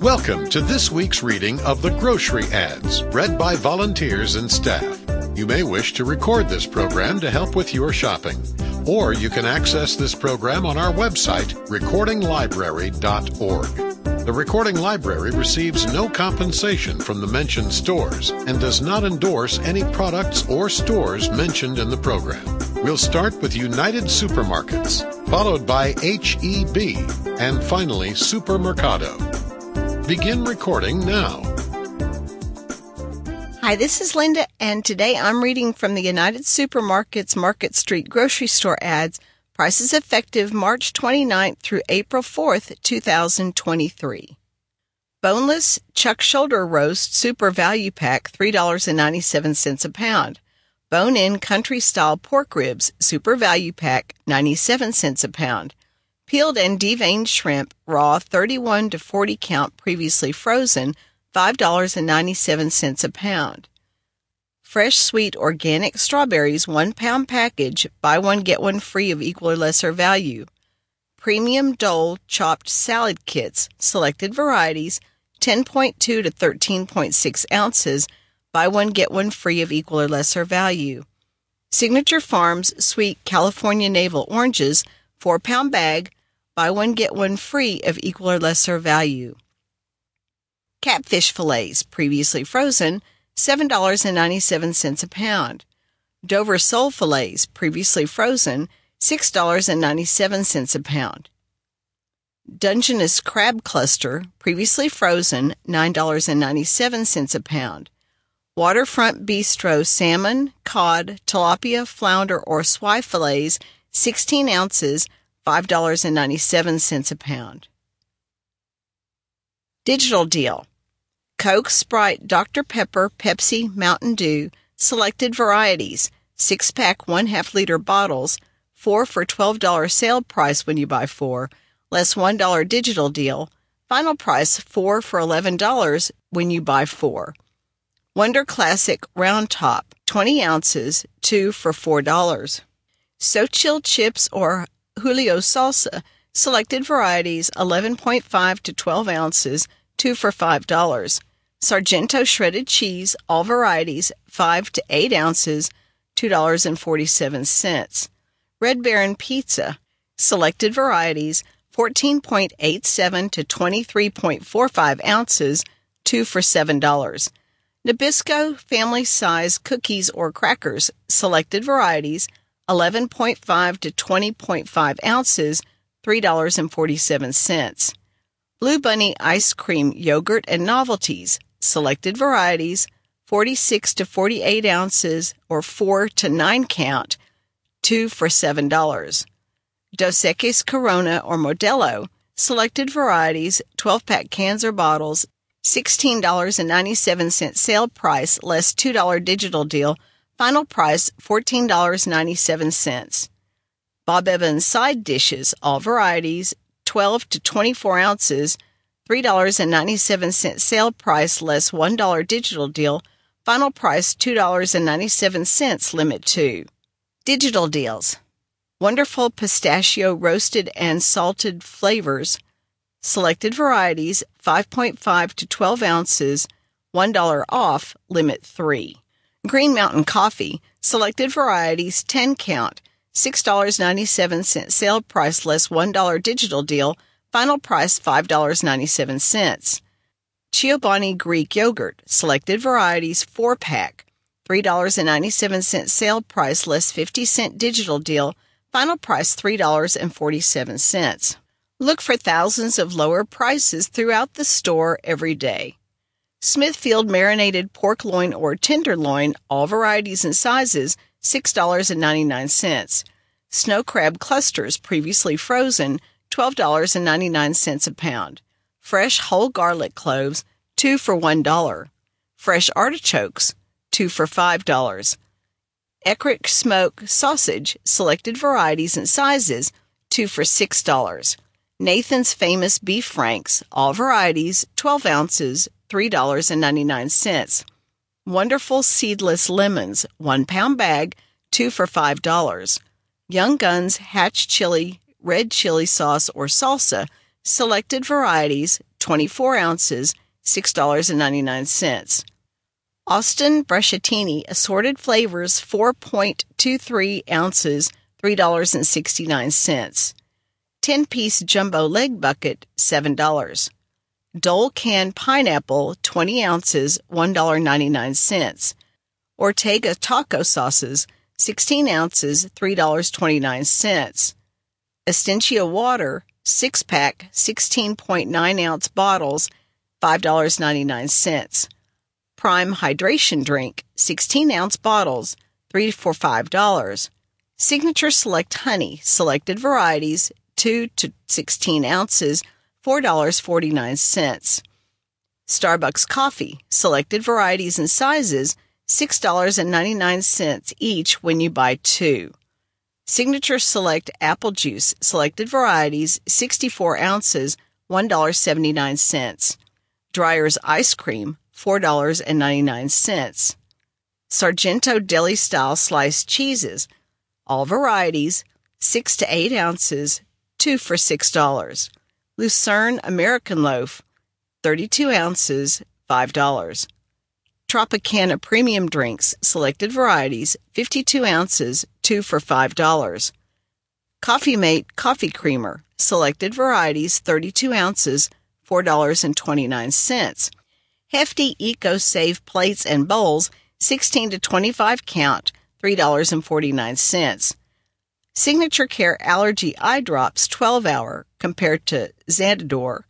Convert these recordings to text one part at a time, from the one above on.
Welcome to this week's reading of the Grocery Ads, read by volunteers and staff. You may wish to record this program to help with your shopping, or you can access this program on our website, recordinglibrary.org. The Recording Library receives no compensation from the mentioned stores and does not endorse any products or stores mentioned in the program. We'll start with United Supermarkets, followed by H-E-B, and finally Supermercado. Begin recording now. Hi, this is Linda, and today I'm reading from the United Supermarkets Market Street grocery store ads, prices effective March 29th through April 4th, 2023. Boneless chuck shoulder roast super value pack, $3.97 a pound. Bone-in country-style pork ribs super value pack, 97 cents a pound. Peeled and deveined shrimp, raw, 31 to 40 count, previously frozen, $5.97 a pound. Fresh sweet organic strawberries, 1 pound package, buy one get one free of equal or lesser value. Premium Dole chopped salad kits, selected varieties, 10.2 to 13.6 ounces, buy one get one free of equal or lesser value. Signature Farms sweet California navel oranges, 4 pound bag, buy one get one free of equal or lesser value. Catfish fillets, previously frozen, $7.97 a pound. Dover sole fillets, previously frozen, $6.97 a pound. Dungeness crab cluster, previously frozen, $9.97 a pound. Waterfront Bistro salmon, cod, tilapia, flounder, or swai fillets, 16 ounces, $5.97 a pound. Digital deal. Coke, Sprite, Dr. Pepper, Pepsi, Mountain Dew, selected varieties, 6-pack 1/2 liter bottles, 4 for $12 sale price when you buy 4, less $1 digital deal, final price 4 for $11 when you buy 4. Wonder Classic Round Top, 20 ounces, 2 for $4. So Chill chips or Julio salsa, selected varieties, 11.5 to 12 ounces, 2 for $5. Sargento shredded cheese, all varieties, 5 to 8 ounces, $2.47. Red Baron pizza, selected varieties, 14.87 to 23.45 ounces, 2 for $7. Nabisco family size cookies or crackers, selected varieties, 11.5 to 20.5 ounces, $3.47. Blue Bunny ice cream yogurt and novelties, selected varieties, 46 to 48 ounces or 4 to 9 count, 2 for $7. Dos Equis Corona or Modelo, selected varieties, 12-pack cans or bottles, $16.97 sale price, less $2 digital deal, final price $14.97. Bob Evans side dishes, all varieties, 12 to 24 ounces, $3.97 sale price, less $1 digital deal, final price $2.97, limit 2. Digital deals. Wonderful pistachio roasted and salted flavors, selected varieties, 5.5 to 12 ounces, $1 off, limit 3. Green Mountain Coffee, selected varieties, 10 count, $6.97 sale price, less $1 digital deal, final price $5.97. Chobani Greek Yogurt, selected varieties, 4-pack, $3.97 sale price, less 50-cent digital deal, final price $3.47. Look for thousands of lower prices throughout the store every day. Smithfield marinated pork loin or tenderloin, all varieties and sizes, $6.99. Snow crab clusters, previously frozen, $12.99 a pound. Fresh whole garlic cloves, 2 for $1. Fresh artichokes, 2 for $5. Eckrich smoke sausage, selected varieties and sizes, 2 for $6. Nathan's Famous Beef Franks, all varieties, 12 ounces, $3.99. Wonderful Seedless Lemons, 1 pound bag, 2 for $5. Young Guns Hatch Chili, Red Chili Sauce or Salsa, selected varieties, 24 ounces, $6.99. Austin Brusciatini assorted flavors, 4.23 ounces, $3.69. 10-piece jumbo leg bucket, $7. Dole canned pineapple, 20 ounces, $1.99. Ortega taco sauces, 16 ounces, $3.29. Essentia water, 6-pack, 16.9-ounce bottles, $5.99. Prime hydration drink, 16-ounce bottles, 3 for $5. Signature Select honey, selected varieties, 2 to 16 ounces, $4.49. Starbucks coffee, selected varieties and sizes, $6.99 each when you buy 2. Signature Select apple juice, selected varieties, 64 ounces, $1.79. Dreyer's ice cream, $4.99. Sargento Deli Style sliced cheeses, all varieties, 6 to 8 ounces, 2 for $6. Lucerne American Loaf, 32 ounces, $5. Tropicana Premium Drinks, selected varieties, 52 ounces, 2 for $5. Coffee Mate Coffee Creamer, selected varieties, 32 ounces, $4.29. Hefty Eco-Save plates and bowls, 16 to 25 count, $3.49. Signature Care Allergy Eye Drops 12-hour compared to Xandador,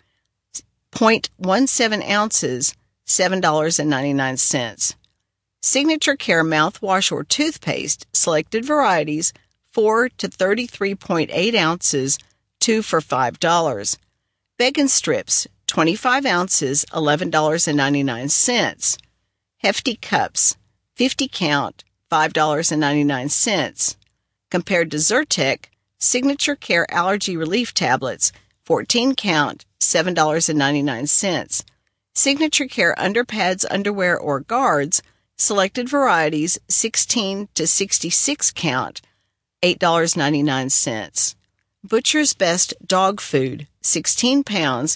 0.17 ounces, $7.99. Signature Care mouthwash or toothpaste, selected varieties, 4 to 33.8 ounces, 2 for $5. Bacon strips, 25 ounces, $11.99. Hefty cups, 50 count, $5.99. Compared to Zyrtec, Signature Care Allergy Relief Tablets, 14 count, $7.99. Signature Care Underpads, Underwear, or Guards, selected varieties, 16 to 66 count, $8.99. Butcher's Best Dog Food, 16 pounds,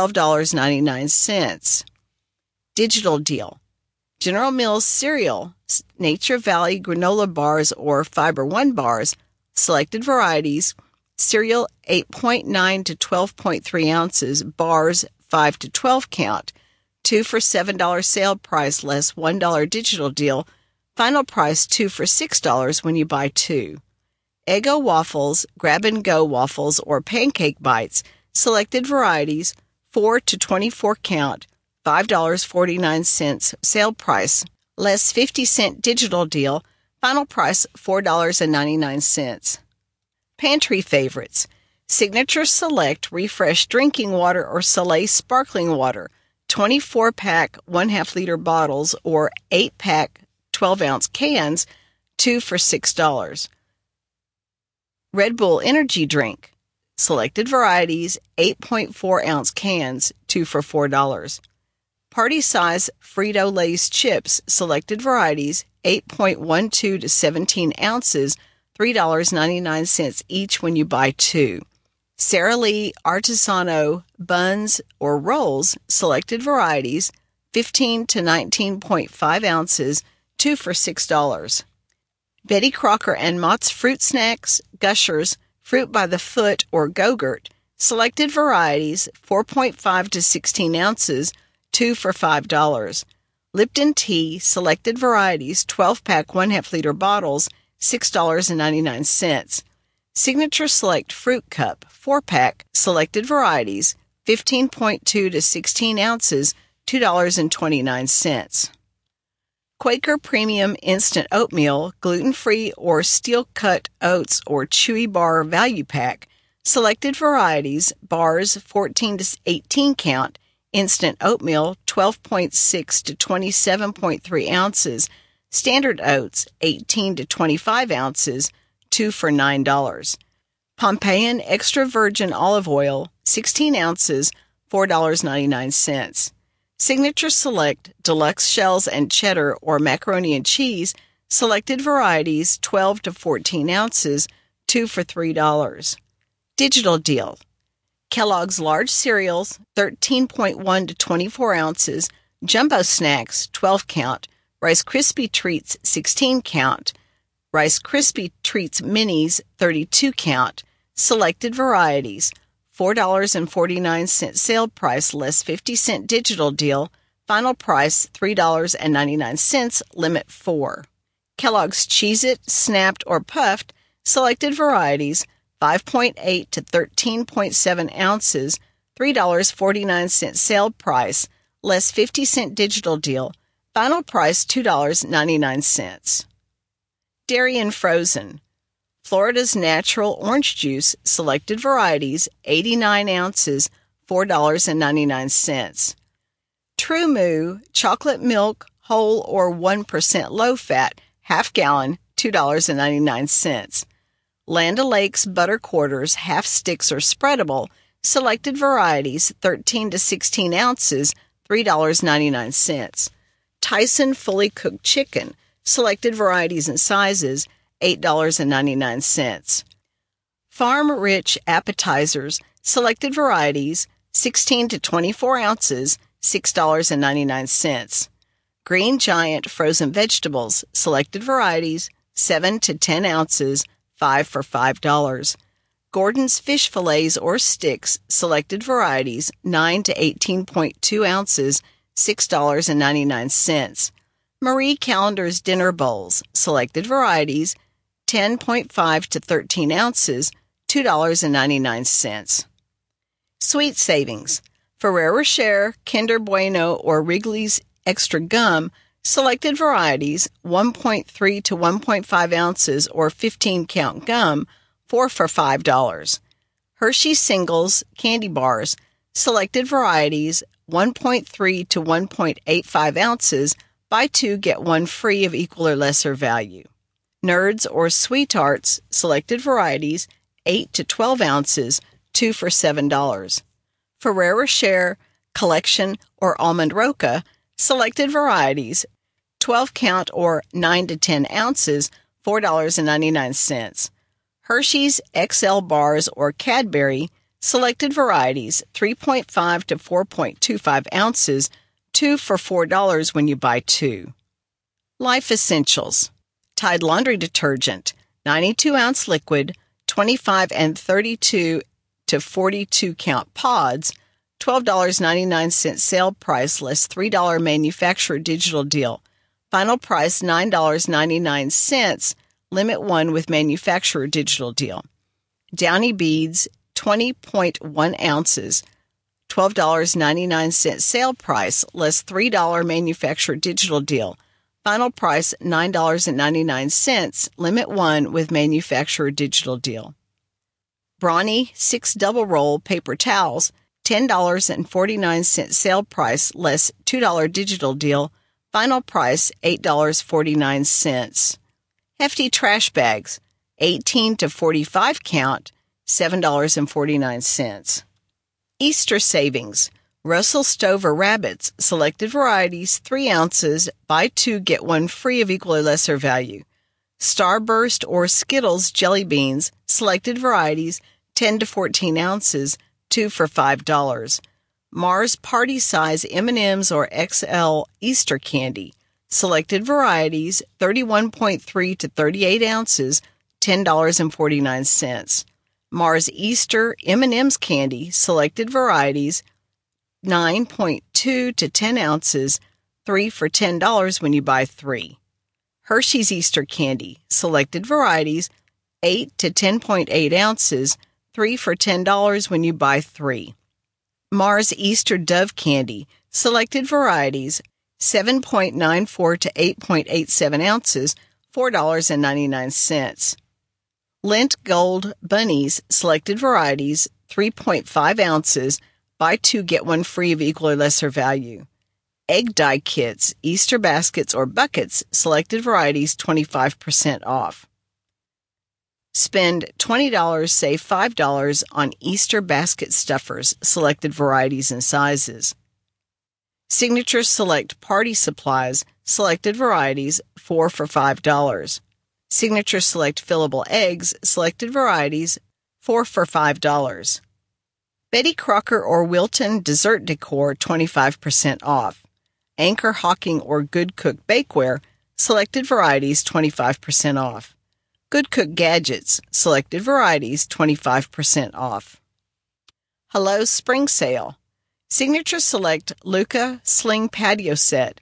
$12.99. Digital deal. General Mills cereal, Nature Valley granola bars or Fiber One bars, selected varieties, cereal 8.9 to 12.3 ounces, bars 5 to 12 count, 2 for $7 sale price less $1 digital deal, final price 2 for $6 when you buy 2. Eggo waffles, grab-and-go waffles or pancake bites, selected varieties, 4 to 24 count, $5.49 sale price, less 50-cent digital deal, final price $4.99. Pantry favorites. Signature Select Refresh Drinking Water or Soleil Sparkling Water, 24-pack 1/2 liter bottles or 8-pack 12-ounce cans, 2 for $6. Red Bull Energy Drink, selected varieties, 8.4-ounce cans, 2 for $4. Party size Frito-Lay's chips, selected varieties, 8.12 to 17 ounces, $3.99 each when you buy 2. Sara Lee Artisano buns or rolls, selected varieties, 15 to 19.5 ounces, 2 for $6. Betty Crocker and Mott's Fruit Snacks, Gushers, Fruit by the Foot or Go-Gurt, selected varieties, 4.5 to 16 ounces, 2 for $5. Lipton Tea, selected varieties, 12-pack 1/2 liter bottles, $6.99. Signature Select Fruit Cup, 4-pack, selected varieties, 15.2 to 16 ounces, $2.29. Quaker Premium Instant Oatmeal, gluten-free or steel-cut oats or chewy bar value pack, selected varieties, bars 14 to 18 count, instant oatmeal 12.6 to 27.3 ounces, standard oats 18 to 25 ounces, 2 for $9. Pompeian Extra Virgin Olive Oil, 16 ounces, $4.99. Signature Select Deluxe Shells and Cheddar or Macaroni and Cheese, selected varieties, 12 to 14 ounces, 2 for $3. Digital deal. Kellogg's large cereals, 13.1 to 24 ounces, Jumbo Snacks, 12 count, Rice Krispie Treats, 16 count, Rice Krispie Treats Minis, 32 count, selected varieties, $4.49 sale price less 50-cent digital deal, final price $3.99, limit 4. Kellogg's Cheez-It, Snapped, or Puffed, selected varieties, 5.8 to 13.7 ounces, $3.49 sale price, less 50-cent digital deal, final price $2.99. Dairy and Frozen. Florida's Natural Orange Juice, selected varieties, 89 ounces, $4.99. True Moo, chocolate milk, whole or 1% low fat, half gallon, $2.99. Land O'Lakes butter quarters, half sticks or spreadable, selected varieties, 13 to 16 ounces, $3.99. Tyson fully cooked chicken, selected varieties and sizes, $8.99. Farm Rich appetizers, selected varieties, 16 to 24 ounces, $6.99. Green Giant frozen vegetables, selected varieties, 7 to 10 ounces, 5 for $5. Gordon's fish fillets or sticks, selected varieties, 9 to 18.2 ounces, $6.99. Marie Callender's dinner bowls, selected varieties, 10.5 to 13 ounces, $2.99. Sweet savings. Ferrero Rocher, Kinder Bueno, or Wrigley's Extra Gum, selected varieties, 1.3 to 1.5 ounces or 15-count gum, 4 for $5. Hershey's Singles candy bars, selected varieties, 1.3 to 1.85 ounces, buy 2, get 1 free of equal or lesser value. Nerds or Sweetarts, selected varieties, 8 to 12 ounces, 2 for $7. Ferrero Rocher, Collection, or Almond Roca, selected varieties, 12 count or 9 to 10 ounces, $4.99. Hershey's XL Bars or Cadbury, selected varieties, 3.5 to 4.25 ounces, 2 for $4 when you buy 2. Life Essentials. Tide Laundry Detergent, 92-ounce liquid, 25 and 32 to 42 count pods, $12.99 sale price less $3 manufacturer digital deal. Final price $9.99, limit 1 with manufacturer digital deal. Downy Beads, 20.1 ounces, $12.99 sale price less $3 manufacturer digital deal. Final price $9.99, limit 1 with manufacturer digital deal. Brawny 6 double roll paper towels, $10.49 sale price less $2 digital deal. Final price $8.49. Hefty trash bags, 18 to 45 count, $7.49. Easter savings. Russell Stover rabbits, selected varieties, 3 ounces, buy 2, get 1 free of equal or lesser value. Starburst or Skittles jelly beans, selected varieties, 10 to 14 ounces, 2 for $5. Mars Party Size M&Ms or XL Easter candy, selected varieties, 31.3 to 38 ounces, $10.49. Mars Easter M&Ms candy, selected varieties, 9.2 to 10 ounces, 3 for $10 when you buy 3. Hershey's Easter candy, selected varieties, 8 to 10.8 ounces, 3 for $10 when you buy 3. Mars Easter Dove candy, selected varieties, 7.94 to 8.87 ounces, $4.99. Lindt Gold Bunnies, selected varieties, 3.5 ounces, buy 2, get 1 free of equal or lesser value. Egg dye kits, Easter baskets or buckets, selected varieties, 25% off. Spend $20, save $5 on Easter basket stuffers, selected varieties and sizes. Signature Select Party Supplies, selected varieties, 4 for $5. Signature Select Fillable Eggs, selected varieties, 4 for $5. Betty Crocker or Wilton Dessert Decor, 25% off. Anchor Hocking or Good Cook Bakeware, selected varieties, 25% off. Good Cook Gadgets, selected varieties, 25% off. Hello Spring Sale. Signature Select Luca Sling Patio Set,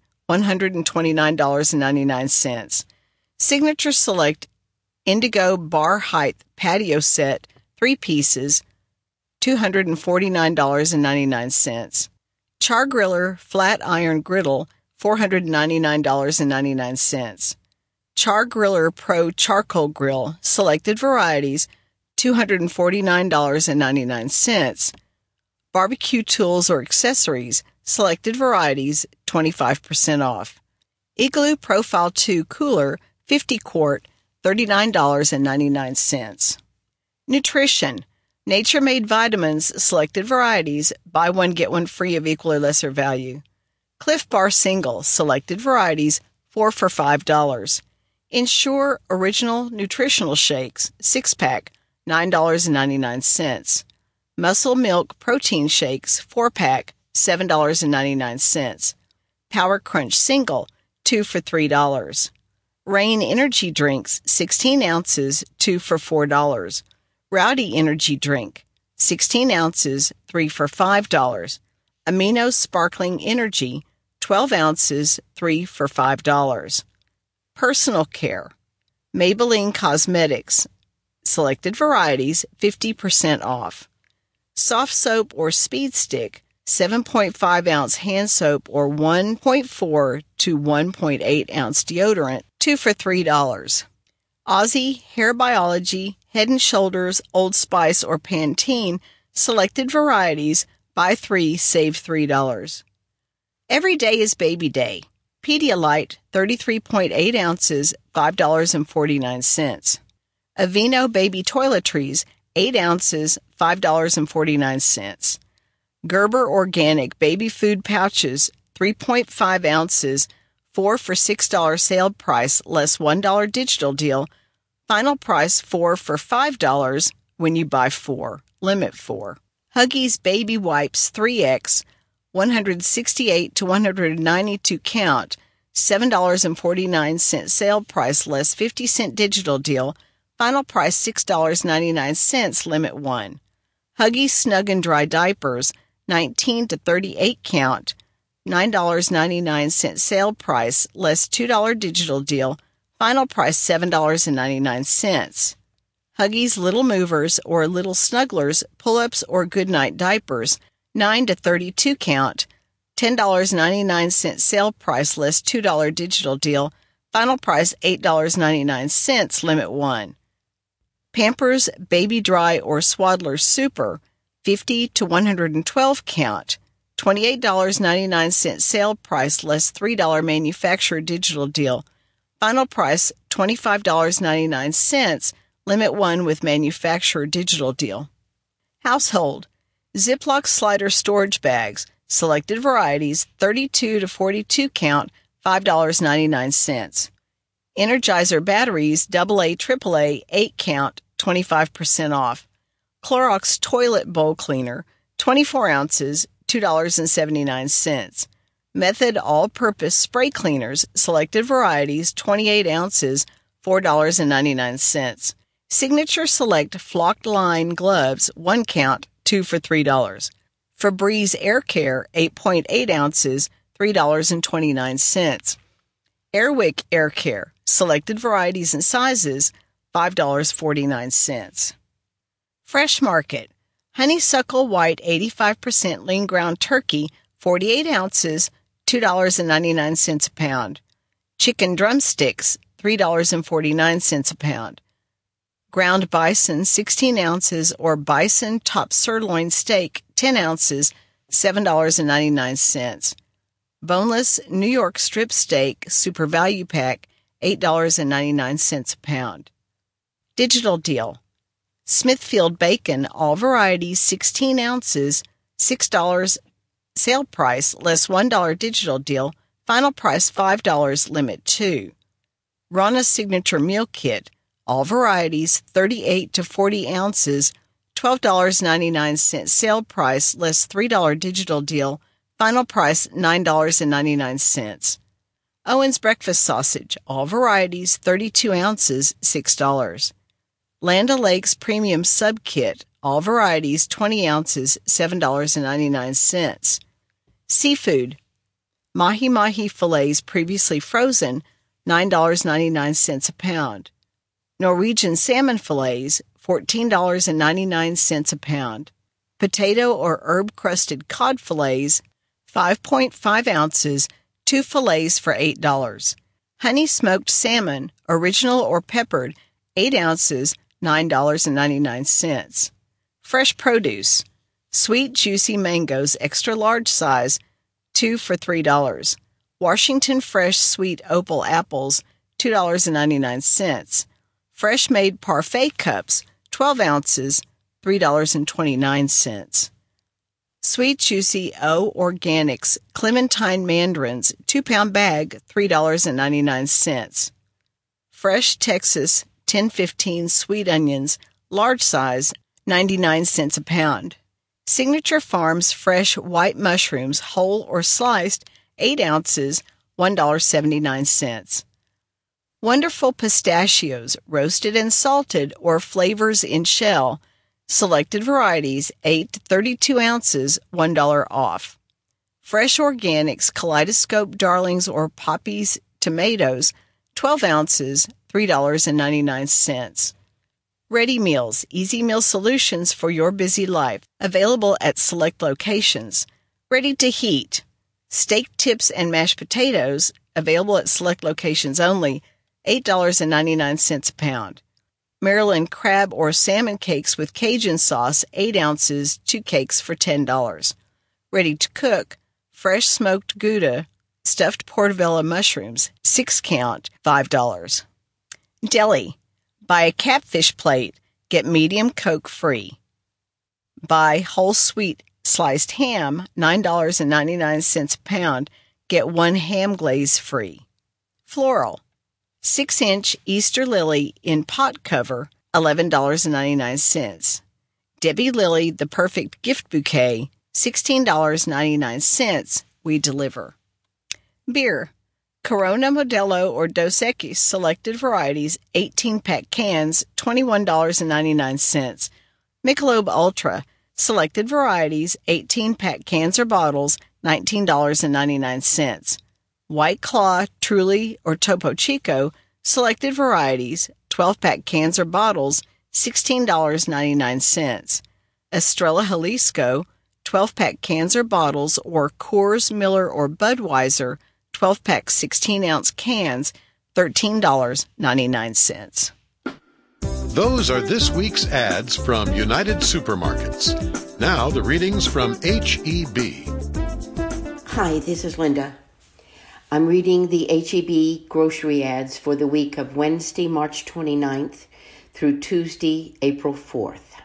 $129.99. Signature Select Indigo Bar Height Patio Set, 3 pieces, $249.99. Char Griller Flat Iron Griddle, $499.99. Char Griller Pro Charcoal Grill, selected varieties, $249.99. Barbecue tools or accessories, selected varieties, 25% off. Igloo Profile 2 Cooler, 50 quart, $39.99. Nutrition. Nature Made Vitamins, selected varieties, buy one get one free of equal or lesser value. Cliff Bar Single, selected varieties, 4 for $5. Ensure Original Nutritional Shakes, 6-pack, $9.99. Muscle Milk Protein Shakes, 4-pack, $7.99. Power Crunch Single, 2 for $3. Rain Energy Drinks, 16 ounces, 2 for $4. Rowdy Energy Drink, 16 ounces, 3 for $5. Amino Sparkling Energy, 12 ounces, 3 for $5. Personal Care. Maybelline Cosmetics, selected varieties, 50% off. Soft Soap or Speed Stick, 7.5 ounce hand soap or 1.4 to 1.8 ounce deodorant, 2 for $3. Aussie Hair Biology, Head & Shoulders, Old Spice, or Pantene, selected varieties, buy 3, save $3. Every day is baby day. Pedialyte, 33.8 ounces, $5.49. Aveeno Baby Toiletries, 8 ounces, $5.49. Gerber Organic Baby Food Pouches, 3.5 ounces, 4 for $6 sale price, less $1 digital deal. Final price 4 for $5 when you buy 4. Limit 4. Huggies Baby Wipes 3X, 168 to 192 count, $7.49 sale price, less 50-cent digital deal. Final price $6.99, limit 1. Huggies Snug and Dry Diapers, 19 to 38 count, $9.99 sale price, less $2 digital deal. Final price $7.99. Huggies Little Movers or Little Snugglers Pull-Ups or Goodnight Diapers, 9 to 32 count, $10.99 sale price, less $2 digital deal. Final price $8.99, limit 1. Pampers Baby Dry or Swaddler Super, 50 to 112 count, $28.99 sale price, less $3 manufacturer digital deal. Final price $25.99, limit 1 with manufacturer digital deal. Household Ziploc Slider Storage Bags, selected varieties, 32 to 42 count, $5.99. Energizer Batteries AA AAA 8 count, 25% off. Clorox Toilet Bowl Cleaner, 24 ounces, $2.79. Method All-Purpose Spray Cleaners, selected varieties, 28 ounces, $4.99. Signature Select Flocked Line Gloves, 1 count, 2 for $3. Febreze Air Care, 8.8 ounces, $3.29. Airwick Air Care, selected varieties and sizes, $5.49. Fresh Market. Honeysuckle White 85% lean ground turkey, 48 ounces, $2.99 a pound. Chicken drumsticks, $3.49 a pound. Ground bison, 16 ounces, or bison top sirloin steak, 10 ounces, $7.99. Boneless New York strip steak, super value pack, $8.99 a pound. Digital deal. Smithfield bacon, all varieties, 16 ounces, $6 sale price, less $1 digital deal. Final price $5, limit 2. Rana Signature Meal Kit, all varieties, 38 to 40 ounces, $12.99 sale price less $3 digital deal, final price $9.99. Owen's breakfast sausage, all varieties, 32 ounces, $6. Land O'Lakes premium sub kit, all varieties, 20 ounces, $7.99. Seafood, mahi-mahi fillets previously frozen, $9.99 a pound. Norwegian salmon fillets, $14.99 a pound. Potato or herb-crusted cod fillets, 5.5 ounces, 2 fillets for $8. Honey smoked salmon, original or peppered, 8 ounces, $9.99. Fresh produce, sweet juicy mangoes, extra large size, 2 for $3. Washington fresh sweet opal apples, $2.99. Fresh made parfait cups, 12 ounces, $3.29. Sweet juicy O Organics clementine mandarins, 2-pound bag, $3.99. Fresh Texas 1015 sweet onions, large size, 99 cents a pound. Signature Farms fresh white mushrooms, whole or sliced, 8 ounces, $1.79. Wonderful pistachios, roasted and salted or flavors in shell, selected varieties, 8 to 32 ounces, $1 off. Fresh Organics Kaleidoscope Darlings or Poppies tomatoes, 12 ounces, $3.99. Ready Meals, easy meal solutions for your busy life, available at select locations. Ready to heat, steak tips and mashed potatoes, available at select locations only, $8.99 a pound. Maryland crab or salmon cakes with Cajun sauce, 8 ounces, 2 cakes for $10. Ready to cook, fresh smoked Gouda, stuffed portobello mushrooms, 6 count, $5. Deli, buy a catfish plate, get medium Coke free. Buy whole sweet sliced ham, $9.99 a pound, get 1 ham glaze free. Floral, 6-inch Easter lily in pot cover, $11.99. Debbie Lily, the perfect gift bouquet, $16.99. We deliver. Beer, Corona Modelo or Dos Equis selected varieties, 18-pack cans, $21.99. Michelob Ultra, selected varieties, 18-pack cans or bottles, $19.99. White Claw, Truly, or Topo Chico, selected varieties, 12-pack cans or bottles, $16.99. Estrella Jalisco, 12-pack cans or bottles, or Coors, Miller, or Budweiser, 12-pack 16-ounce cans, $13.99. Those are this week's ads from United Supermarkets. Now the readings from H-E-B. Hi, this is Linda. I'm reading the H-E-B grocery ads for the week of Wednesday, March 29th through Tuesday, April 4th.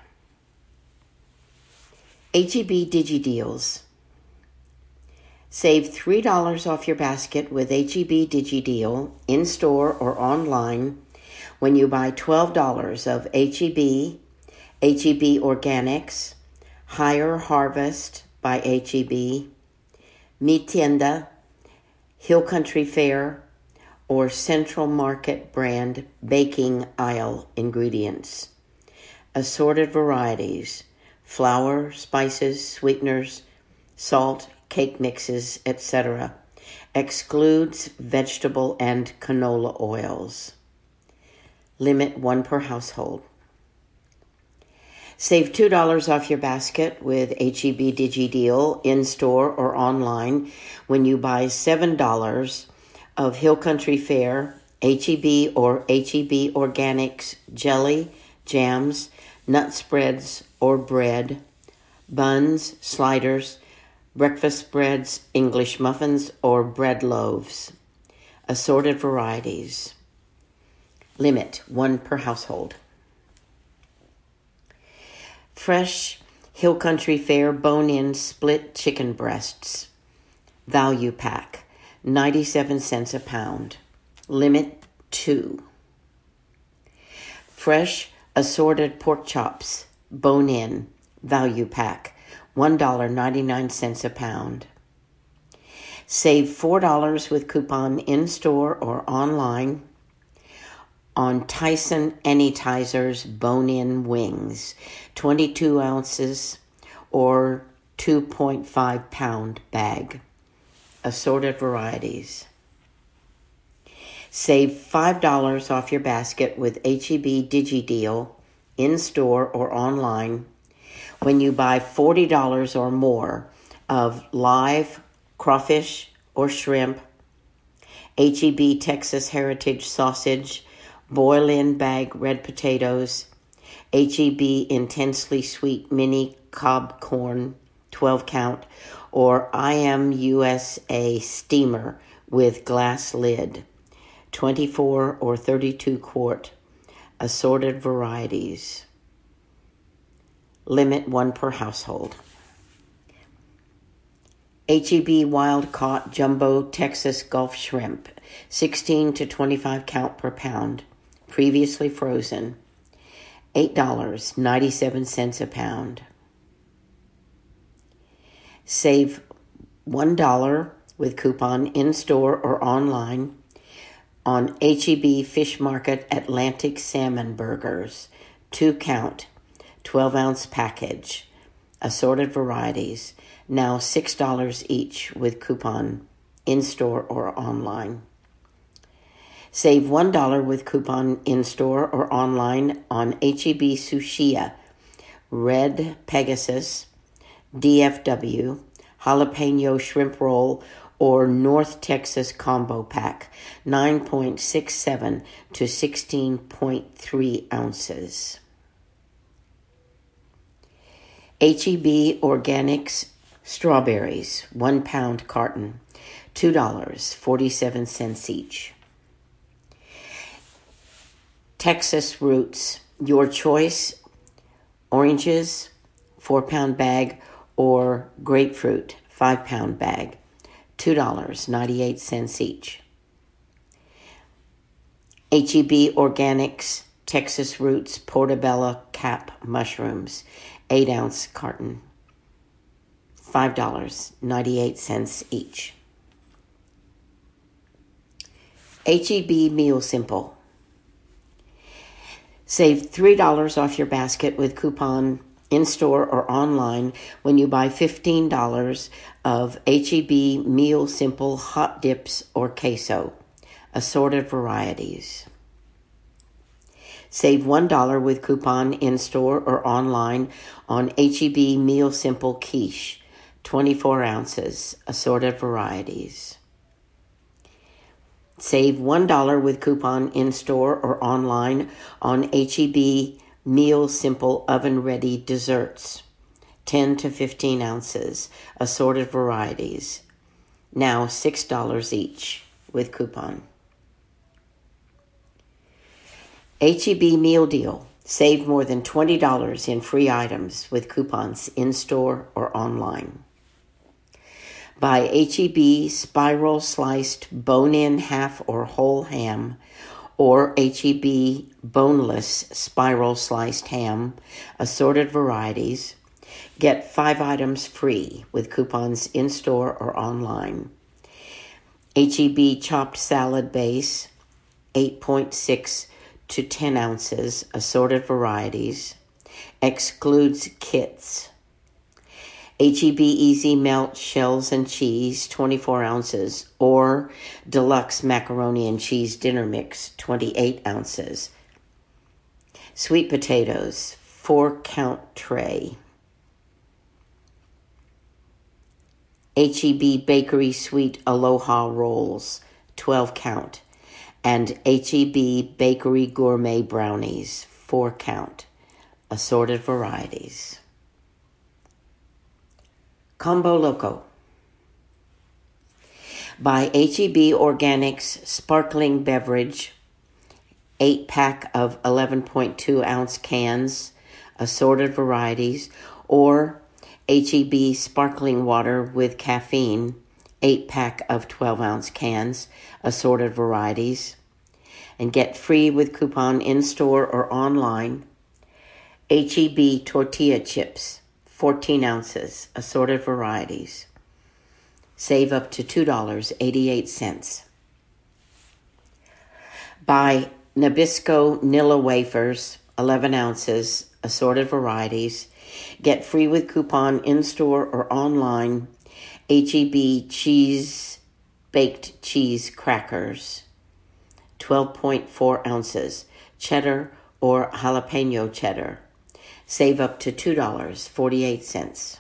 H-E-B DigiDeals. Save $3 off your basket with H-E-B DigiDeal in-store or online when you buy $12 of H-E-B, H-E-B Organics, Higher Harvest by H-E-B, Mi Tienda, Hill Country Fare, or Central Market brand baking aisle ingredients. Assorted varieties, flour, spices, sweeteners, salt, cake mixes, etc. Excludes vegetable and canola oils. Limit 1 per household. Save $2 off your basket with H-E-B DigiDeal in-store or online when you buy $7 of Hill Country Fare, H-E-B or H-E-B Organics jelly, jams, nut spreads or bread, buns, sliders, breakfast spreads, English muffins, or bread loaves. Assorted varieties. Limit 1 per household. Fresh Hill Country Fare bone-in split chicken breasts. Value pack, 97 cents a pound. Limit 2. Fresh assorted pork chops, bone-in value pack, $1.99 a pound. Save $4 with coupon in-store or online on Tyson Anytizers bone-in wings, 22 ounces or 2.5 pound bag, assorted varieties. Save $5 off your basket with H-E-B DigiDeal in-store or online when you buy $40 or more of live crawfish or shrimp, H-E-B Texas Heritage sausage, boil-in bag red potatoes, H-E-B intensely sweet mini cob corn, 12 count, or I.M. USA steamer with glass lid, 24 or 32 quart, assorted varieties. Limit 1 per household. H-E-B wild caught jumbo Texas Gulf shrimp, 16 to 25 count per pound, previously frozen, $8.97 a pound. Save $1 with coupon in-store or online on H-E-B Fish Market Atlantic salmon burgers, 2 count, 12 ounce package, assorted varieties, now $6 each with coupon in-store or online. Save $1 with coupon in-store or online on H-E-B Sushia, Red Pegasus, DFW, Jalapeno Shrimp Roll, or North Texas Combo Pack, 9.67 to 16.3 ounces. H-E-B Organics strawberries, 1 pound carton, $2.47 each. Texas Roots, your choice, oranges, 4 pound bag, or grapefruit, 5 pound bag, $2.98 each. H-E-B Organics Texas Roots Portobello Cap mushrooms, 8 ounce carton, $5.98 each. H-E-B Meal Simple. Save $3 off your basket with coupon in-store or online when you buy $15 of H-E-B Meal Simple hot dips or queso, assorted varieties. Save $1 with coupon in-store or online on H-E-B Meal Simple quiche, 24 ounces, assorted varieties. Save $1 with coupon in-store or online on H-E-B Meal Simple oven-ready desserts, 10 to 15 ounces, assorted varieties, now $6 each with coupon. H-E-B Meal Deal. Save more than $20 in free items with coupons in-store or online. Buy H-E-B spiral sliced bone-in half or whole ham or H-E-B boneless spiral sliced ham, assorted varieties. Get 5 items free with coupons in-store or online. H-E-B chopped salad base, 8.6 to 10 ounces, assorted varieties. Excludes kits. H-E-B Easy Melt Shells and Cheese, 24 ounces, or Deluxe Macaroni and Cheese Dinner Mix, 28 ounces. Sweet potatoes, 4 count tray. H-E-B Bakery Sweet Aloha Rolls, 12 count. And H-E-B Bakery Gourmet Brownies, 4 count. Assorted varieties. Combo Loco. Buy H-E-B Organics Sparkling Beverage, 8-pack of 11.2 ounce cans, assorted varieties, or H-E-B Sparkling Water with Caffeine, 8-pack of 12 ounce cans, assorted varieties, and get free with coupon in-store or online. H-E-B tortilla chips, 14 ounces, assorted varieties. Save up to $2.88. Buy Nabisco Nilla wafers, 11 ounces, assorted varieties. Get free with coupon in-store or online. H-E-B cheese baked cheese crackers, 12.4 ounces, cheddar or jalapeno cheddar. Save up to $2.48.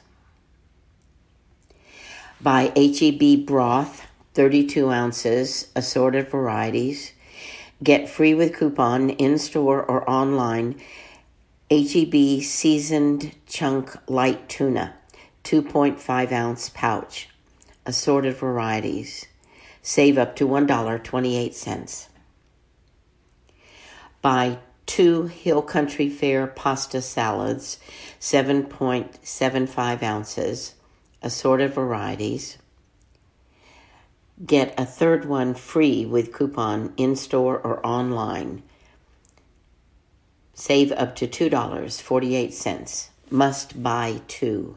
Buy H-E-B broth, 32 ounces, assorted varieties. Get free with coupon in-store or online. H-E-B seasoned chunk light tuna, 2.5 ounce pouch, assorted varieties. Save up to $1.28. Buy 2 Hill Country Fare pasta salads, 7.75 ounces, assorted varieties. Get a third one free with coupon in-store or online. Save up to $2.48. Must buy 2.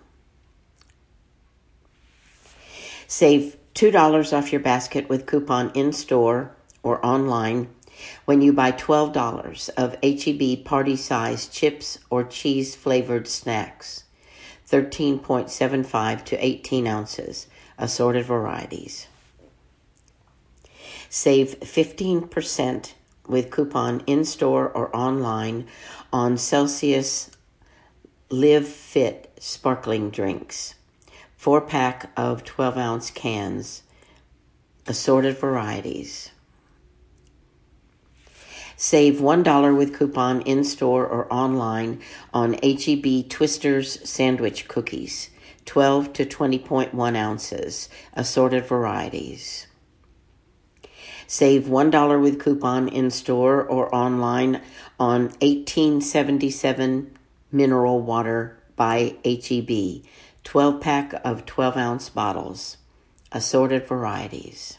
Save $2 off your basket with coupon in-store or online when you buy $12 of H-E-B party-size chips or cheese-flavored snacks, 13.75 to 18 ounces, assorted varieties. Save 15% with coupon in-store or online on Celsius Live Fit sparkling drinks, 4-pack of 12-ounce cans, assorted varieties. Save $1 with coupon in-store or online on H-E-B Twisters sandwich cookies, 12 to 20.1 ounces, assorted varieties. Save $1 with coupon in-store or online on 1877 mineral water by H-E-B, 12-pack of 12-ounce bottles, assorted varieties.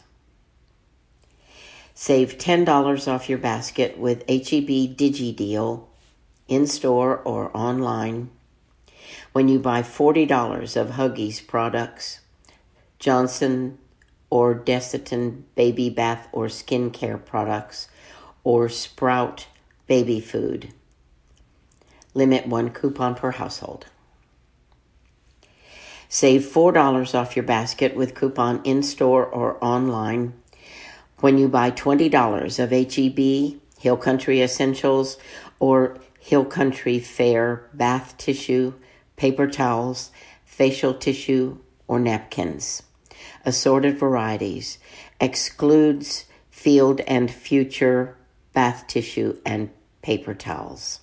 Save $10 off your basket with H-E-B DigiDeal, in-store or online, when you buy $40 of Huggies products, Johnson or Desitin baby bath or skincare products, or Sprout baby food. Limit 1 coupon per household. Save $4 off your basket with coupon in-store or online when you buy $20 of H-E-B Hill Country Essentials or Hill Country Fair bath tissue, paper towels, facial tissue, or napkins. Assorted varieties. Excludes Field and Future bath tissue and paper towels.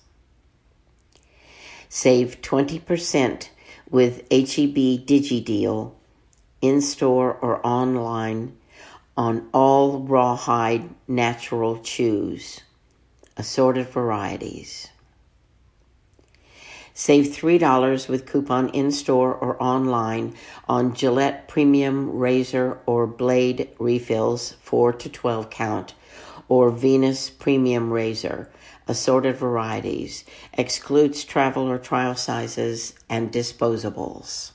Save 20% with H-E-B DigiDeal in-store or online on all rawhide natural chews, assorted varieties. Save $3 with coupon in-store or online on Gillette Premium Razor or Blade refills, 4 to 12 count, or Venus Premium Razor, assorted varieties. Excludes travel or trial sizes and disposables.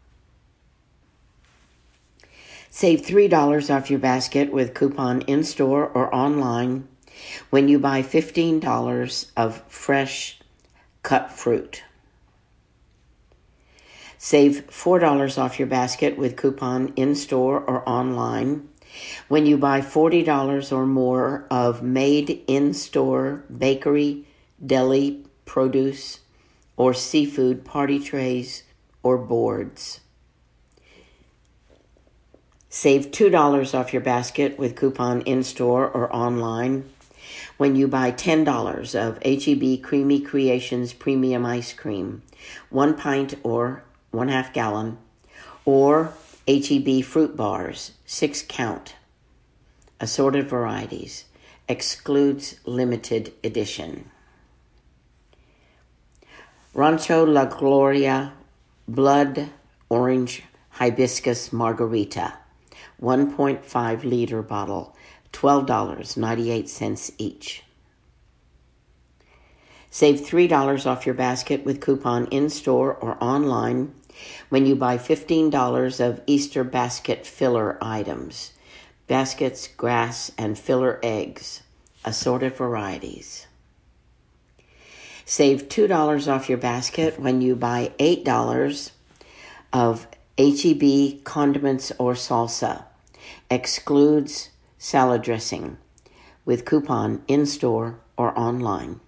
Save $3 off your basket with coupon in-store or online when you buy $15 of fresh cut fruit. Save $4 off your basket with coupon in-store or online when you buy $40 or more of made in-store bakery, deli, produce, or seafood party trays or boards. Save $2 off your basket with coupon in-store or online when you buy $10 of H-E-B Creamy Creations Premium Ice Cream, 1 pint or 1/2 gallon, or H-E-B Fruit Bars, 6 count, assorted varieties. Excludes limited edition. Rancho La Gloria Blood Orange Hibiscus Margarita, 1.5 liter bottle, $12.98 each. Save $3 off your basket with coupon in-store or online when you buy $15 of Easter basket filler items. Baskets, grass, and filler eggs, assorted varieties. Save $2 off your basket when you buy $8 of H-E-B condiments or salsa. Excludes salad dressing with coupon in-store or online.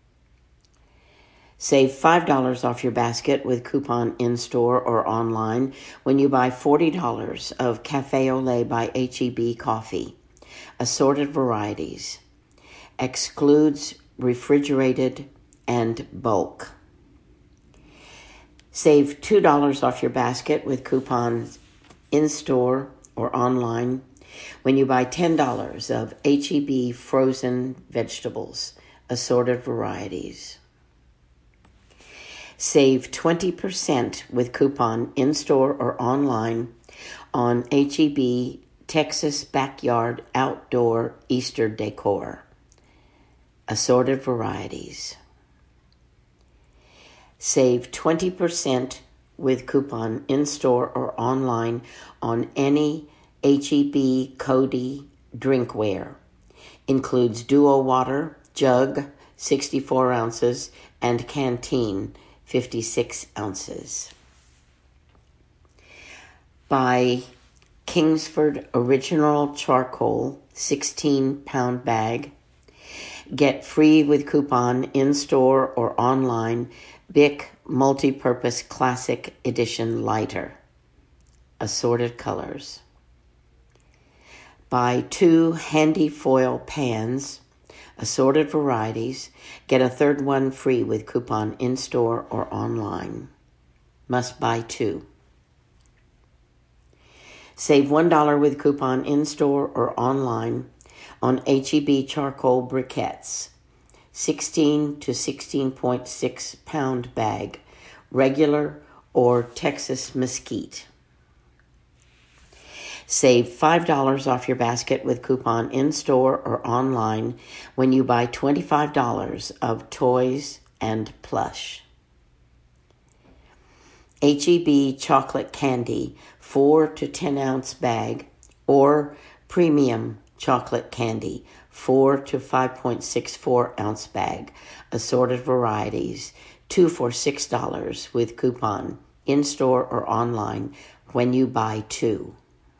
Save $5 off your basket with coupon in-store or online when you buy $40 of Cafe au Lait by H-E-B coffee. Assorted varieties. Excludes refrigerated and bulk. Save $2 off your basket with coupons in-store or online when you buy $10 of H-E-B frozen vegetables. Assorted varieties. Save 20% with coupon in-store or online on H-E-B Texas Backyard Outdoor Easter Decor. Assorted varieties. Save 20% with coupon in-store or online on any H-E-B Cody drinkware. Includes Duo Water, Jug, 64 ounces, and Canteen, 56 ounces. Buy Kingsford Original Charcoal 16-pound bag. Get free with coupon in-store or online Bic Multi-Purpose Classic Edition Lighter. Assorted colors. Buy 2 handy foil pans, assorted varieties. Get a third one free with coupon in-store or online. Must buy 2. Save $1 with coupon in-store or online on H-E-B charcoal briquettes. 16 to 16.6 pound bag, regular or Texas Mesquite. Save $5 off your basket with coupon in-store or online when you buy $25 of toys and plush. H-E-B chocolate candy 4 to 10 ounce bag or premium chocolate candy 4 to 5.64 ounce bag, assorted varieties, 2 for $6 with coupon in-store or online when you buy 2.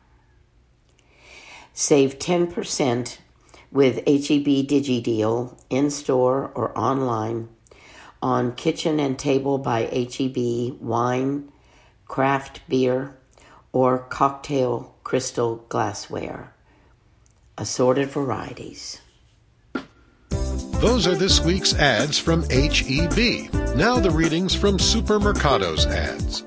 Save 10% with H-E-B DigiDeal in-store or online on Kitchen and Table by H-E-B wine, craft beer, or cocktail crystal glassware. Assorted varieties. Those are this week's ads from H-E-B. Now the readings from Supermercado's ads.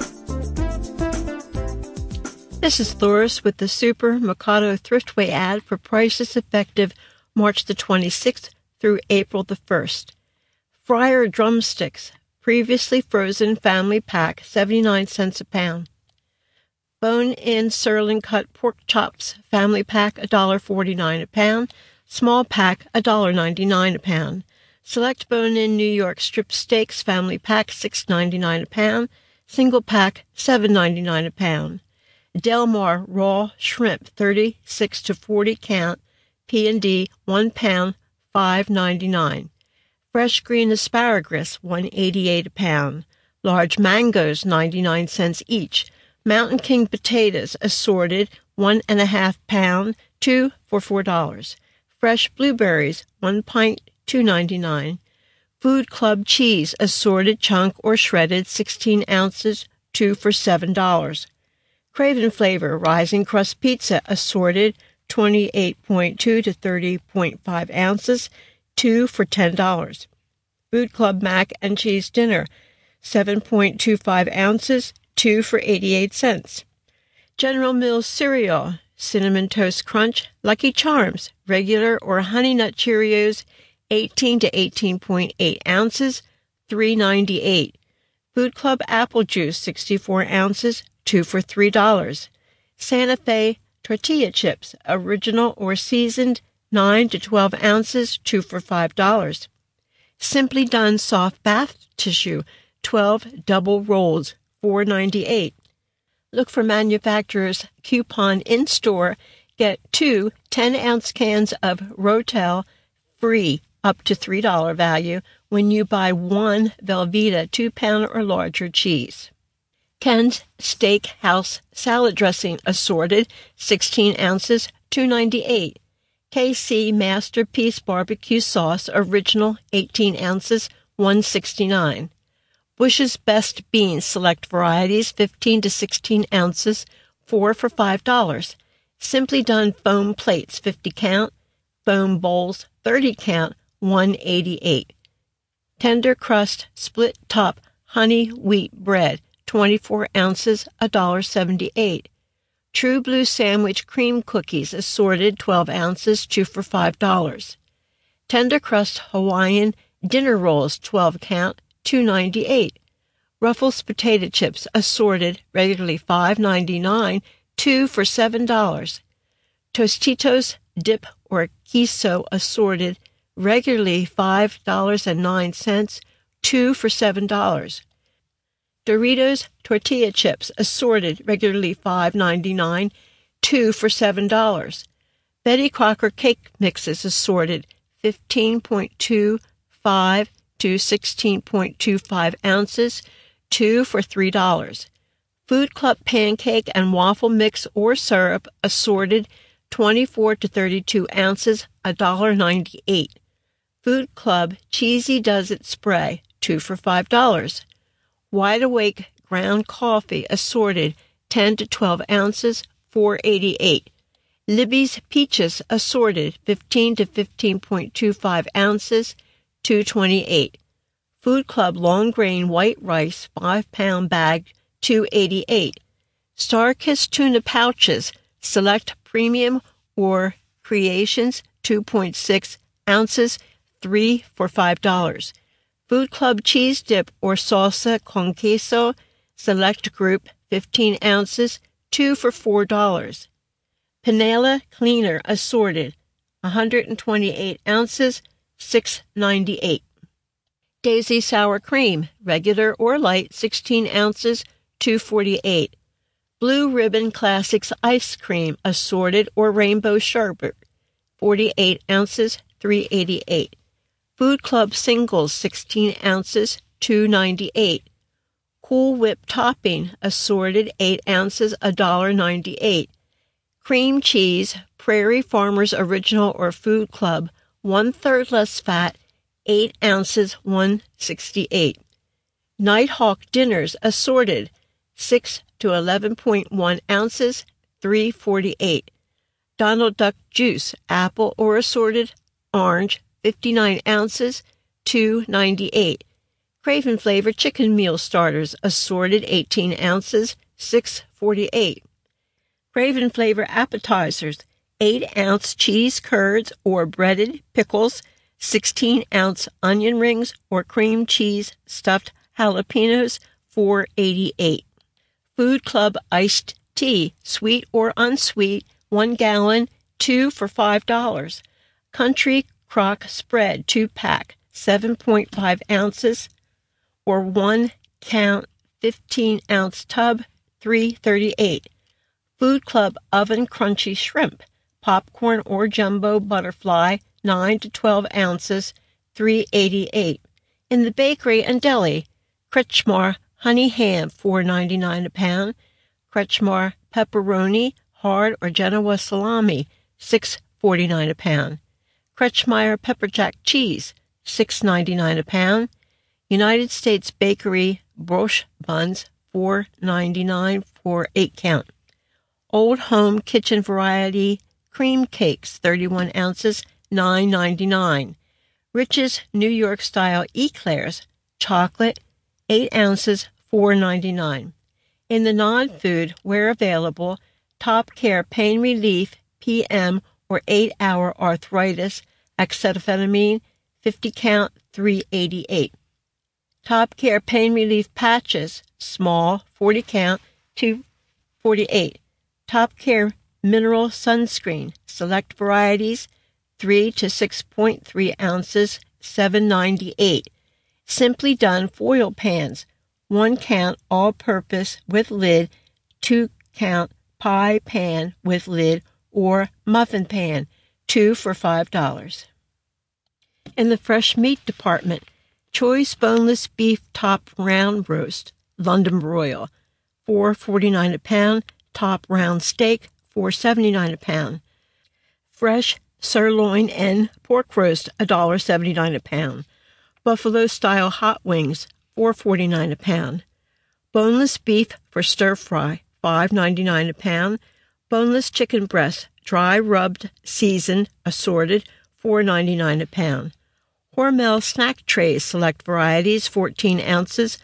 This is Loris with the Supermercado Thriftway ad for prices effective March the 26th through April the 1st. Fryer drumsticks, previously frozen family pack, 79 cents a pound. Bone-in sirloin cut pork chops, family pack, $1.49 a pound. Small pack, $1.99 a pound. Select bone-in New York strip steaks, family pack, $6.99 a pound. Single pack, $7.99 a pound. Del Mar raw shrimp, 36 to 40 count, P&D, 1 pound, $5.99. Fresh green asparagus, $1.88 a pound. Large mangoes, 99 cents each. Mountain King potatoes, assorted, 1.5 pound, 2 for $4. Fresh blueberries, 1 pint, $2.99. Food Club cheese, assorted, chunk or shredded, 16 ounces, 2 for $7. Craven Flavor Rising Crust Pizza, assorted, 28.2 to 30.5 ounces, 2 for $10. Food Club Mac and Cheese Dinner, 7.25 ounces, 2 for 88 cents. General Mills Cereal, Cinnamon Toast Crunch, Lucky Charms, regular or Honey Nut Cheerios, 18 to 18.8 ounces, $3.98. Food Club Apple Juice, 64 ounces, 2 for $3. Santa Fe Tortilla Chips, original or seasoned, 9 to 12 ounces, 2 for $5. Simply Done Soft Bath Tissue, 12 double rolls, $4.98. Look for manufacturer's coupon in-store. Get 2 10-ounce cans of Rotel free up to $3 value when you buy 1 Velveeta 2-pound or larger cheese. Ken's Steakhouse Salad Dressing Assorted, 16 ounces, $2.98. KC Masterpiece Barbecue Sauce Original, 18 ounces, $1.69. Bush's Best Beans Select Varieties, 15 to 16 ounces, 4 for $5. Simply Done Foam Plates, 50 count. Foam Bowls, 30 count, $1.88. Tender Crust Split Top Honey Wheat Bread, 24 ounces, $1.78. True Blue Sandwich Cream Cookies Assorted, 12 ounces, 2 for $5. Tender Crust Hawaiian Dinner Rolls, 12 count, $2.98. Ruffles Potato Chips Assorted, regularly $5.99, 2 for $7. Tostitos Dip or Queso Assorted, regularly $5.09, 2 for $7. Doritos Tortilla Chips Assorted, regularly $5.99, 2 for $7. Betty Crocker Cake Mixes Assorted, 15.25 to 16.25 ounces, 2 for $3. Food Club Pancake and Waffle Mix or Syrup Assorted, 24 to 32 ounces, $1.98. Food Club Cheesy Does It Spray, 2 for $5. Wide Awake Ground Coffee Assorted, 10 to 12 ounces, $4.88. Libby's Peaches Assorted, 15 to 15.25 ounces, $2.28. Food Club Long Grain White Rice 5-pound bag, $2.88. Starkist Tuna Pouches Select Premium or Creations, 2.6 ounces, 3 for $5. Food Club Cheese Dip or Salsa con Queso Select Group, 15 ounces, 2 for $4. Panela Cleaner Assorted, 128 ounces, $6.98. Daisy Sour Cream, regular or light, 16 ounces, $2.48. Blue Ribbon Classics Ice Cream Assorted or Rainbow Sherbet, 48 ounces, $3.88. Food Club Singles, 16 ounces, $2.98. Cool Whip Topping Assorted, 8 ounces, $1.98. Cream Cheese, Prairie Farmers Original or Food Club, 1/3 less fat, 8 ounces, $1.68. Nighthawk Dinners Assorted, 6 to 11.1 ounces, $3.48. Donald Duck Juice, Apple or Assorted, Orange, 59 ounces, $2.98. Craven Flavor Chicken Meal Starters Assorted, 18 ounces, $6.48. Craven Flavor Appetizers, 8-ounce cheese curds or breaded pickles, 16-ounce onion rings or cream cheese stuffed jalapenos, $4.88. Food Club Iced Tea, sweet or unsweet, 1 gallon, 2 for $5. Country Crock Spread 2-pack, 7.5 ounces, or 1 count 15-ounce tub, $3.38. Food Club Oven Crunchy Shrimp, popcorn or jumbo butterfly, 9 to 12 ounces, $3.88. In the bakery and deli, Kretschmar Honey Ham, $4.99 a pound. Kretschmar Pepperoni, hard or Genoa salami, $6.49 a pound. Kretschmeyer Pepper Jack Cheese, $6.99 a pound. United States Bakery Broche Buns, $4.99 for 8 count. Old Home Kitchen Variety Cream Cakes, 31 ounces, $9.99. Rich's New York Style Eclairs, chocolate, 8 ounces, $4.99. In the non-food, where available, Top Care Pain Relief PM or 8-hour arthritis acetaminophen, 50 count, $3.88. Top Care Pain Relief Patches, small, 40 count, $2.48. Top Care Mineral Sunscreen, select varieties, 3 to 6.3 ounces, $7.98. Simply Done foil pans, 1 count all-purpose with lid, 2 count pie pan with lid, or muffin pan, 2 for $5. In the fresh meat department, choice boneless beef top round roast, London broil, $4.49 a pound. Top round steak, $4.79 a pound. Fresh sirloin and pork roast, $1.79 a pound. Buffalo-style hot wings, $4.49 a pound. Boneless beef for stir-fry, $5.99 a pound. Boneless chicken breast, dry rubbed, seasoned, assorted, $4.99 a pound. Hormel snack trays, select varieties, 14 ounces,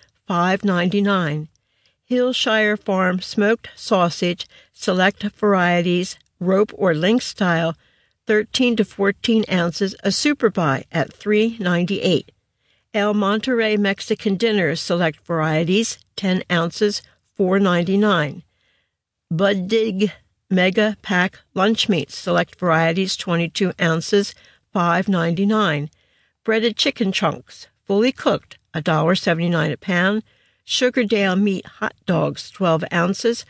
$5.99. Hillshire Farm smoked sausage, select varieties, rope or link style, 13 to 14 ounces, a super buy at $3.98. El Monterey Mexican dinner, select varieties, 10 ounces, $4.99. Buddig Mega Pack lunch meat, select varieties, 22 ounces, $5.99. Breaded chicken chunks, fully cooked, $1.79 a pound. Sugardale meat hot dogs, 12 ounces,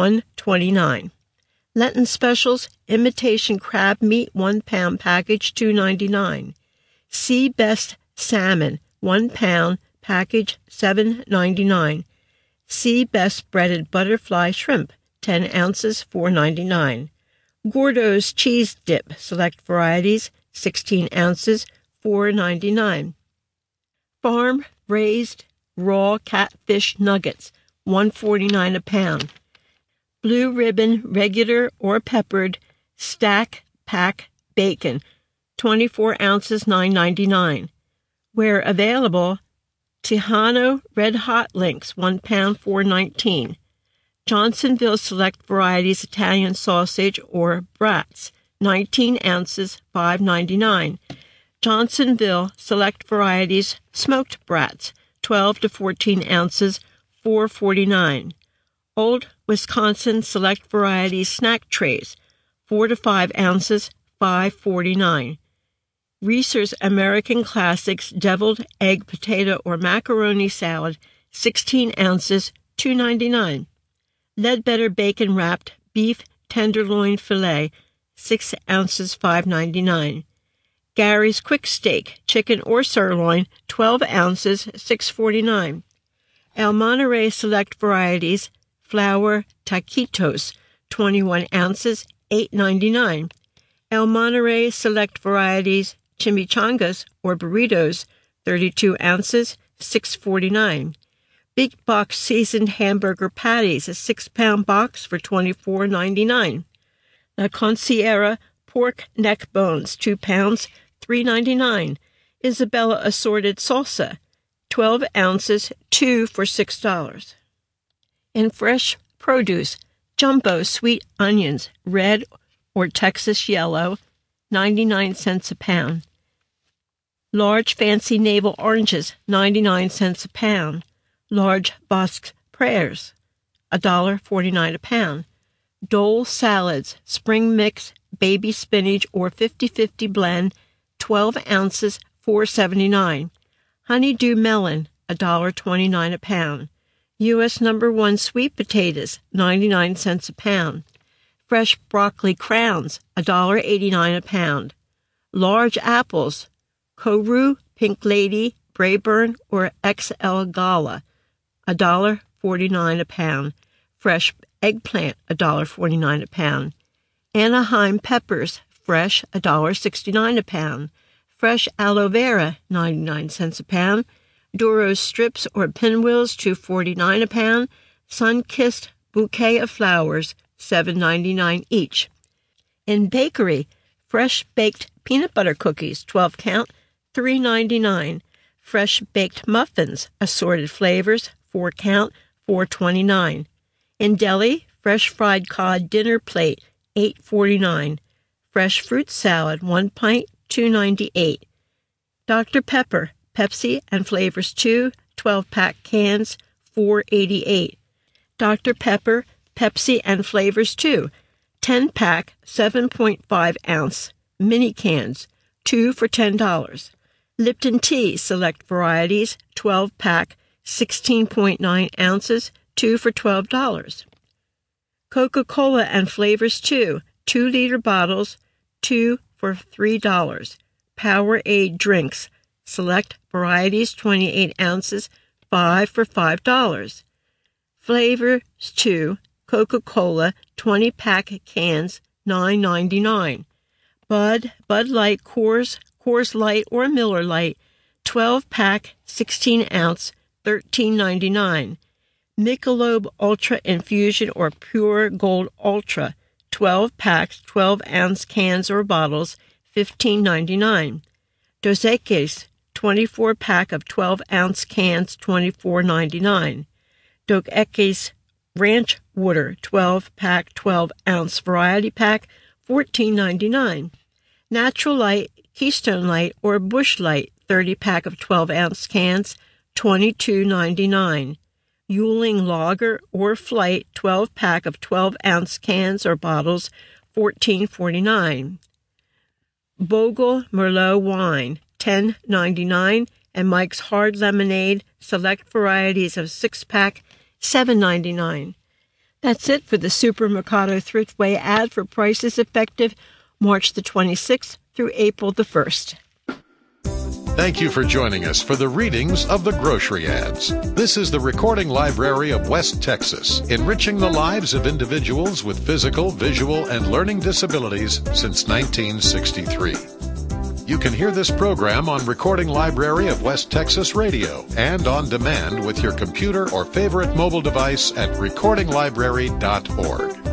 $1.29. Lenten specials, imitation crab meat, 1 pound package, $2.99. Sea Best salmon, 1 pound package, $7.99. Sea Best breaded butterfly shrimp, 10 ounces, $4.99. Gordo's cheese dip, select varieties, 16 ounces, $4.99. Farm raised raw catfish nuggets, $1.49 a pound. Blue Ribbon regular or peppered stack pack bacon, 24 ounces, $9.99. Where available, Tejano Red Hot Links, 1 pound, $4.19. Johnsonville select varieties Italian sausage or brats, 19 ounces, $5.99. Johnsonville select varieties smoked brats, 12 to 14 ounces, $4.49. Old Wisconsin select varieties snack trays, 4 to 5 ounces, $5.49. Reese's American Classics deviled egg potato or macaroni salad, 16 ounces, $2.99. Ledbetter bacon wrapped beef tenderloin filet, 6 ounces, $5.99. Gary's Quick Steak, chicken or sirloin, 12 ounces, $6.49. El Monterey select varieties, flour taquitos, 21 ounces, $8.99. El Monterey select varieties, chimichangas or burritos, 32 ounces, $6.49. Big box seasoned hamburger patties, a 6-pound box for $24.99. La Concierge pork neck bones, 2 pounds, $3.99. Isabella assorted salsa, 12 ounces, 2 for $6. In fresh produce, jumbo sweet onions, red or Texas yellow, 99 cents a pound. Large fancy navel oranges, 99 cents a pound. Large Bosque pears, $1.49 a pound. Dole salads, spring mix, baby spinach or 50-50 blend, 12 ounces, $4.79. Honeydew melon, $1.29 a pound. U.S. No. 1 sweet potatoes, 99 cents a pound. Fresh broccoli crowns, $1.89 a pound. Large apples, Koru, Pink Lady, Brayburn, or XL Gala, $1.49 a pound. Fresh eggplant, $1.49 a pound. Anaheim peppers, fresh, $1.69 a pound. Fresh aloe vera, 99 cents a pound. Doro's strips or pinwheels, $2.49 a pound. Sun-kissed bouquet of flowers, $7.99 each. In bakery, fresh baked peanut butter cookies, 12 count, $3.99. Fresh baked muffins, assorted flavors, 4 count, $4.29. In deli, fresh fried cod dinner plate, $8.49. Fresh fruit salad, 1 pint, $2.98. Dr. Pepper, Pepsi and Flavors 2, 12-pack cans, $4.88. Dr. Pepper, Pepsi and Flavors 2, 10-pack, 7.5-ounce mini cans, 2 for $10. Lipton Tea, select varieties, 12-pack, 16.9 ounces, 2 for $12. Coca-Cola and Flavors 2, 2-liter bottles, 2 for $3. Powerade drinks, select varieties, 28 ounces, 5 for $5. Flavors 2, Coca-Cola, 20-pack cans, $9.99. Bud Light, Coors Light or Miller Lite, 12-pack, 16-ounce, $13.99. Michelob Ultra Infusion or Pure Gold Ultra, 12 packs, 12-ounce cans or bottles, $15.99. Dos Equis, 24-pack of 12-ounce cans, $24.99. Dos Equis Ranch Water, 12-pack, 12-ounce variety pack, $14.99. Natural Light, Keystone Light, or Busch Light, 30-pack of 12-ounce cans, $22.99. Yuengling Lager or Flight, 12-pack of 12-ounce cans or bottles, $14.49. Bogle Merlot Wine, $10.99, and Mike's Hard Lemonade, select varieties of 6-pack, $7.99. That's it for the Super Mercado Thriftway ad for prices effective March the 26th through April the 1st. Thank you for joining us for the readings of the grocery ads. This is the Recording Library of West Texas, enriching the lives of individuals with physical, visual, and learning disabilities since 1963. You can hear this program on Recording Library of West Texas Radio and on demand with your computer or favorite mobile device at recordinglibrary.org.